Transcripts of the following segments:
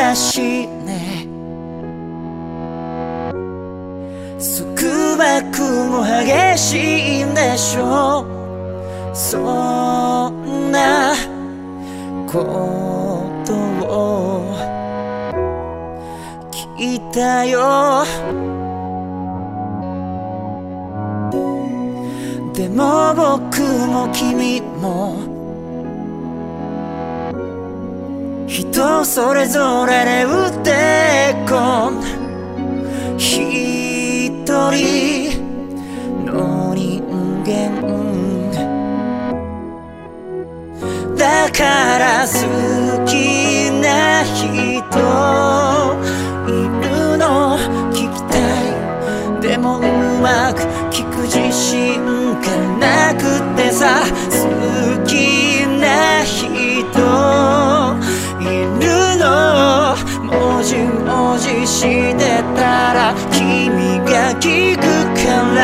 らしいね。束縛も激しいんでしょう。そんなことを聞いたよ。でも僕も君も人それぞれで打ってこん一人の人間だから好きな人いるの聞きたい。でもうまく聞く自信がなくてさ。好きな人いるのもじもじしてたら君が聞くから。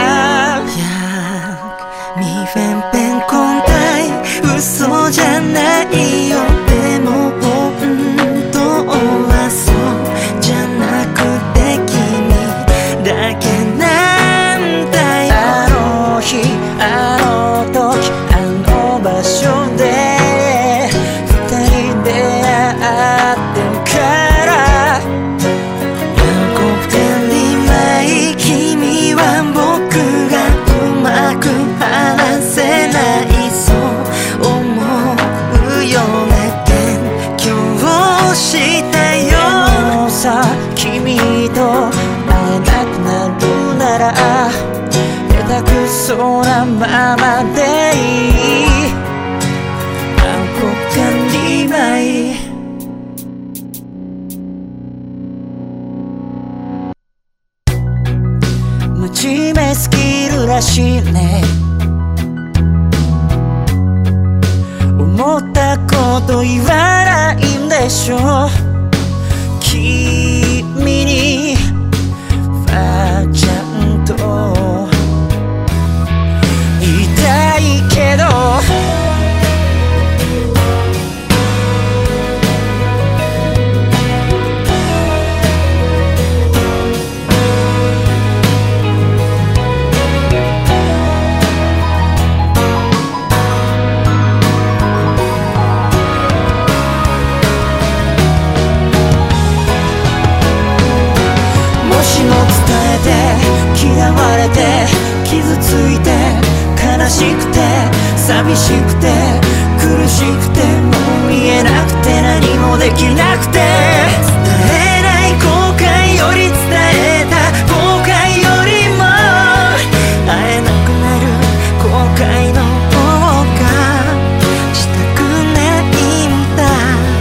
你分辨空白嘘じゃないよ。でも本当はそうじゃなくて君だけなんだよ。 あの日あの時あの場所で二人出会ってるから何年前君は僕がうまく話せないそう思うような勉強をしたよ。 もうさ君と会えなくなるなら下手くそなままでいい。あこが2枚真面目すぎるらしいね。思ったこと言わないんでしょ。君にはちゃんと言いたいけど嫌われて傷ついて悲しくて寂しくて苦しくてもう見えなくて何もできなくて伝えない後悔より伝えた後悔よりも会えなくなる後悔の方がしたくないんだ。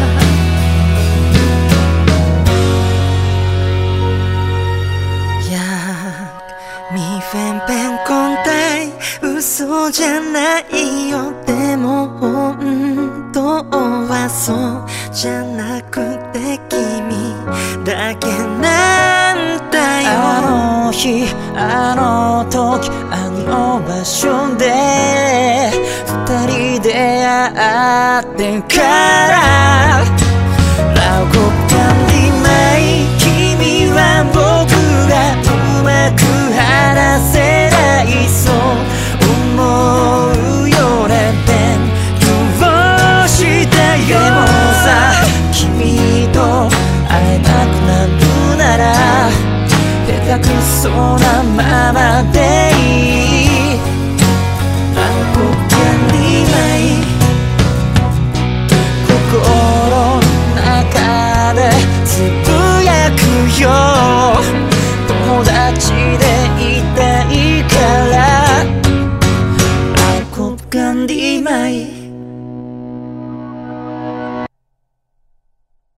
你分辨空白嘘じゃないよ。でも本当はそうじゃなくて君だけなんだよ。 あの日あの時あの場所で二人出会ってからラゴが2枚君は僕がうまく話せないそう思うよね。勉強したよ。でもさ君と会えなくなるなら下手くそなままでいい。あこが2枚心の中でつぶやくよ。友達でい